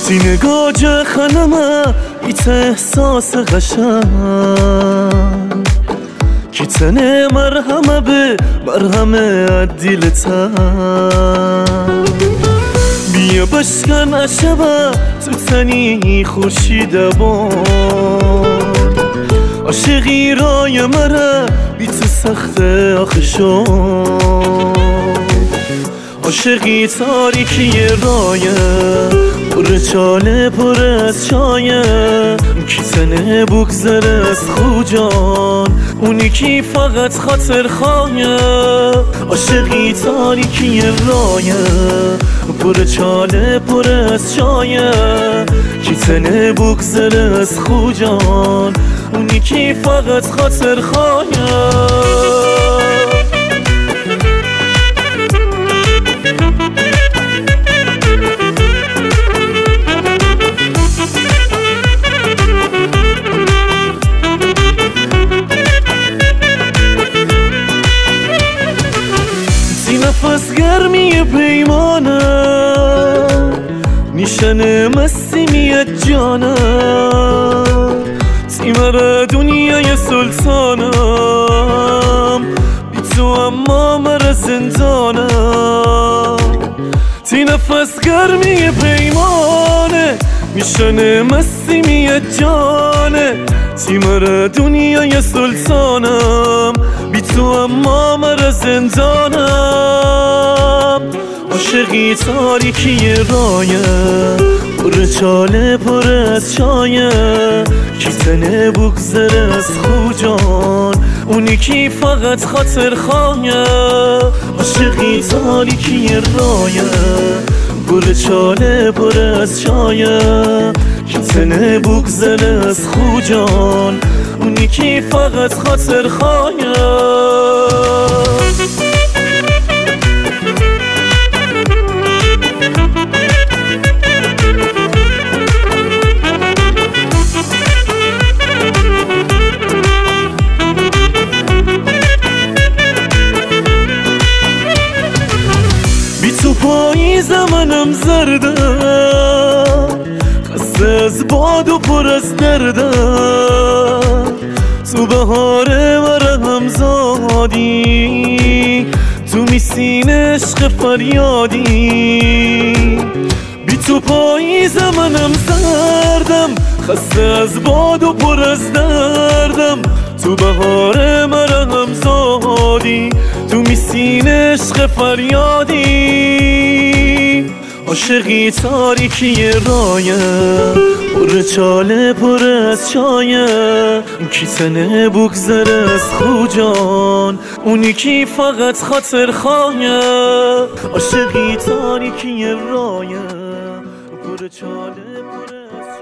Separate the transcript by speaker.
Speaker 1: تی نگاه خنمه ایت احساس قشنگ کی تنه مرهمه به مرهمه عدیلتن بیا بشکن عشبه تو تنی خورشید بان عاشقی رای مره بی تو سخته آخه شد عاشقی تاریکی رایه پر چاله پر از چایه کی تنه بگذره از خوجان اونی کی فقط خاطر خواهه عاشقی تاریکی رایه پر چاله پر از چایه کی تنه بگذره از خوجان اونی کی فقط خاطر خواهه نفس گرمی پیمانه نیشن مستی میاد جانه تیمر دنیای سلطانم بی تو اما مر زندانم تی نفس گرمی پیمانه میشن مستی میاد جانه تیمر دنیای سلطانم بی تو اما مر زندانم عاشقی تاریکی رایه پر چاله پر از چایه کی تنه بگذره از خوجان اونی کی فقط خاطر خواهه عاشقی تاریکی رایه پر چاله پر از چایه کی تنه بگذره از خوجان اونی کی فقط خاطر خواهه بی تو پاییز منم زرده خسته از باد و پر از درده تو بهار مرهم زادی تو میسین عشق فریادی بی تو پاییز منم زردم خسته از باد و پر از دردم تو بهار مرهم زادی تو میسین عشق فریادی عاشقی تاریکی رایه پر چاله پر از چایه کی تنه بگذره از خوجان اونی کی فقط خاطر خواهه عاشقی تاریکی رایه پر چاله پر از